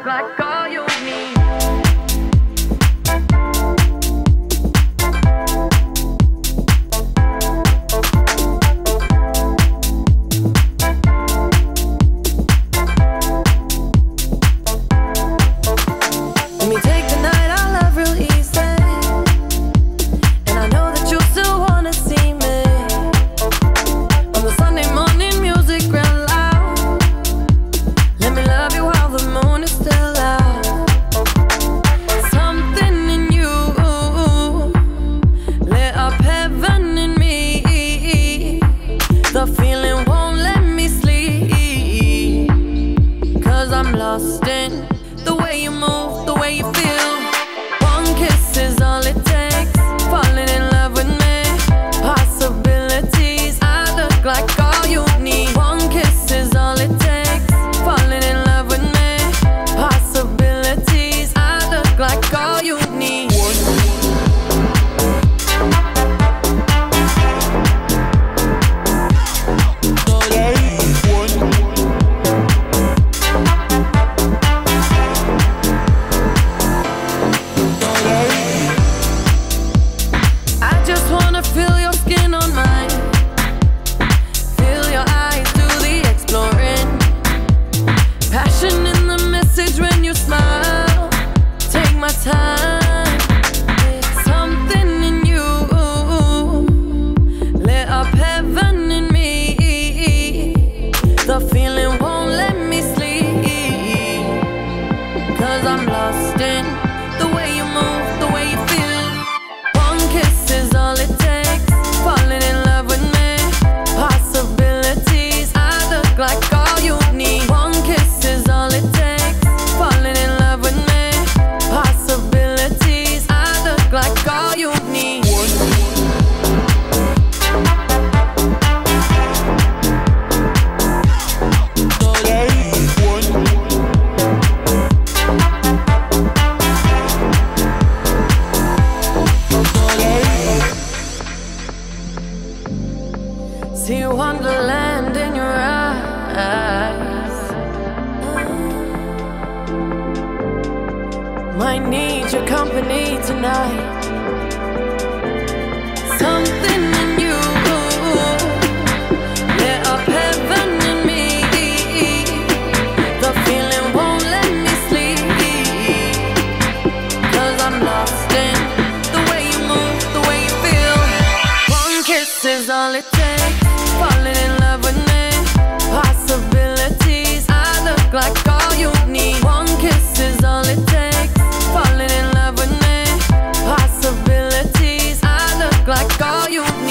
look like all you need. Let me take the night, I love real easy. And I know that you still wanna see me. On the Sunday morning, music real loud. Let me love you while the moon is still out. Something in you lit up heaven in me. The feeling won't let me sleep. 'Cause I'm lost in the way you move, the way you feel. One kiss is all it takes. Falling in love with me. Possibilities, I look like all you need. One kiss is all it takes. Falling in love with me. Possibilities, I look like all you need. I just wanna feel your skin on mine. Feel your eyes do the exploring. Passion in the message when you smile. Take my time. Something in you lit up heaven in me. The feeling won't let me sleep. 'Cause I'm lost in the way you move, the way you feel. One kiss is all it takes. Falling in love with me. Possibilities, I look like all you need. One kiss is all it takes. Falling in love with me. Possibilities, I look like all you need. See wonderland in your eyes. Might need your company tonight. Something in you lit up heaven in me. The feeling won't let me sleep. 'Cause I'm lost in the way you move, the way you feel. One kiss is all it takes. Falling in love with me. Possibilities, I look like all you need. One kiss is all it takes. Falling in love with me. Possibilities, I look like all you need.